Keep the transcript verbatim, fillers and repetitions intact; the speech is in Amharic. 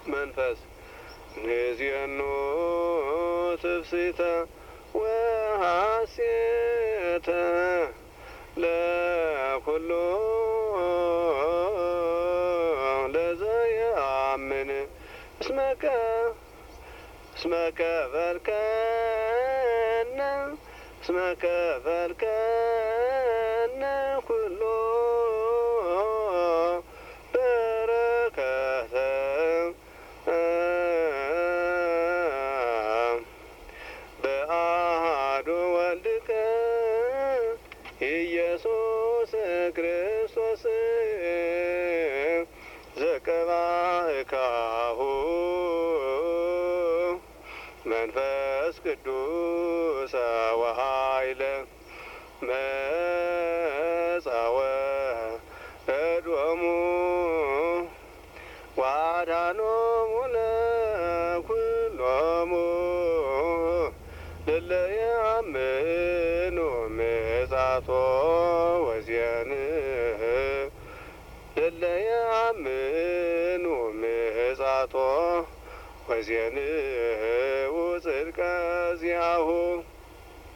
መንፈስ ንዚአኖ ትፍስሕተ ወሐሴተ ለኩሉ ለዘየአምን እስመከ እስመከ በልከነ እስመከ በልከነ ኩሎ በረከተ በአሐዱ ወልድከ ኢየሱስ ክርስቶስ ዘቀባእካሁ መንፈስ ቅዱስ ወኃይለ መጻወ እዶሙ ወአድኃኖሙ ለኵሎሙ ለለ የአምኑ ምጽአቶ ወዜንህ ለለ የአምኑ ምጽአቶ ወዜንህ ወጽድቀ ዚአሁ